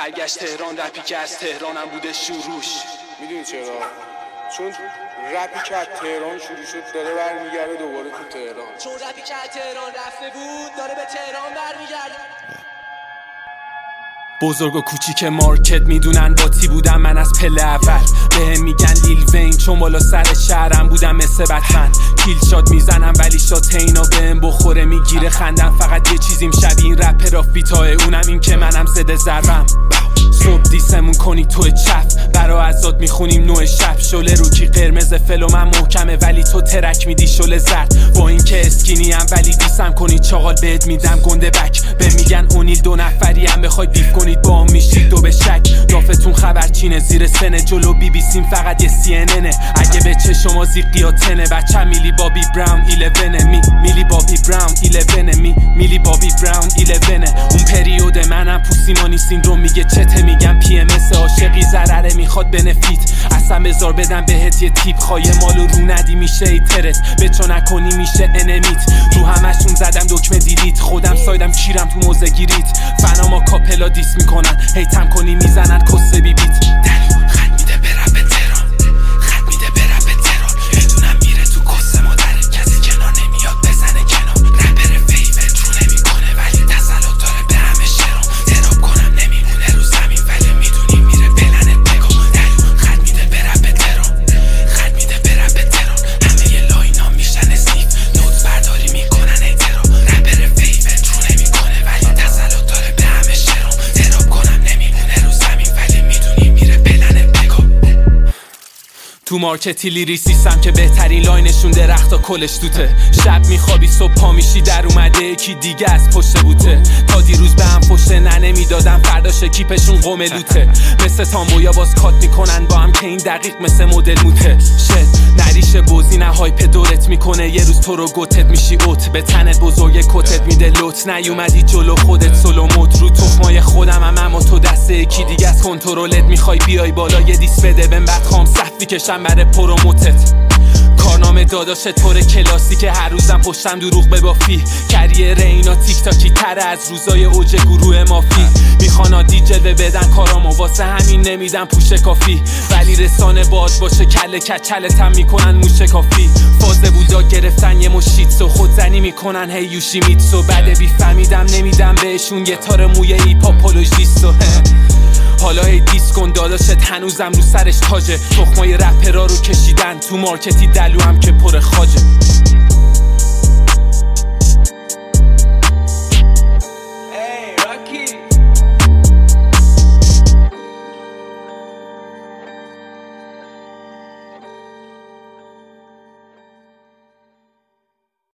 برگشت تهران، رپی که از تهرانم بوده شروعش. میدونی چرا؟ چون رپی که از تهران شروع شد داره برمیگرده دوباره تو تهران. چون رپی که از تهران رفته بود داره به تهران برمیگرده. بزرگ و کوچیک مارکت میدونن باتی بودم من از پله اول. بهم میگن لیل وین چون بالا سر شهرم بودم مثل بتمن. کیل شات میزنم ولی شات اینا بهم بخوره میگیره خندم. فقط یه چیزیم شبیه این رپر فیتاه، اونم این که منم زده ضربم. صبح دیسمون کنی تو چف، برا ازاد میخونیم نوع شب. شله روکی قرمز فلو من محکمه ولی تو ترک میدی شله زرد. با این که اسکینی هم ولی دیسم کنی چاقال بهت میدم گنده بک. به میگن اونیل 2 نفری هم بخوای بیف کنید با هم میشید دو به شک. دافتون خبرچینه زیر سنه، جلو بی بی سیم فقط یه CNN. اگه به چشما زیقی ها تنه بچه میلی بابی براون 11 میلی بابی براون 11 میلی بابی براون 11. اون پریود منم پوسیمانی سیندروم میگه چته، میگم PMS عاشقی ضرره میخواد بنفیت. اصلا بذار بدم بهت یه تیپ، خواهی مالو رو ندی میشه ایترت، به چو نکنی میشه انمیت. رو همشون زدم دکمه دیلیت، خودم سایدم کیرم تو موزه گیریت. فناما کاپلا دیس میکنن، هیتم کنی میزنن کسه بی بیت. دلو خط میده برم به تهران، خط میده برم به تهران. بدونم میره تو کسه مادرت، کسی کنار نمیاد بزنه کنار. رپر فیوت رو نمیکنه ولی تسلط داره به همه شرام. تراب کنم نمیمونه رو زمین ولی میدونی میره پلنت بگو. دلو خط میده برم به تهران، خط میده برم به تهران. همه ی لاینا میشن اسنیف، نوت برداری میکنن ایترا. رپر فیوت رو نمیکنه ولی تسلط داره به همه شرام. تراب کنم نمیمونه رو زمین ولی میدونی میره پلنت بگو. تو مارکتی لیریسیستم که بهترین لاینشون درختا کلش توته. شب میخوابی صبح پا میشی در اومده یکی دیگه از پشت بوته. تا دیروز به هم پشت نمیدادن فرداش کیپشون قوم لوته. مثل تامبویا باز کات میکنن با هم که این دقیق مثل مدل موته. شت نریشه بوزی نه هایپ دورت میکنه، یه روز تو رو گوتت میشی اوت. به تنت بزرگ کتت میده لوت، نیومدی جلو خودت سولو مود. رو تخمای خودم اما تو دسته یکی دیگه از کنترلت میخوای بیای بالا. یه دیس بده بهم بعد خام صفی کشم برای پروموتت. کارنامه داداش طور کلاسیک، هر روزم پشتم دروغ ببافی. کریر اینا تیک تاکی تره از روزای اوج گروه مافی. میخوانا دیجلوه بدن کارامو واسه همین نمیدن پوشه کافی. ولی رسانه باز باشه کله کچلتم میکنن موشه کافی. فازه بودا گرفتن یه مشیتسو، خودزنی میکنن هی یوشی میتسو. بعد بیفهمیدم نمیدم بهشون یه تار موی ایپاپولوژیستو. حالا هی دیس کن داداشت هنوزم رو سرش تاجه. تخمای رپرا رو کشیدن تو مارکتی دلو هم که پر خاجه.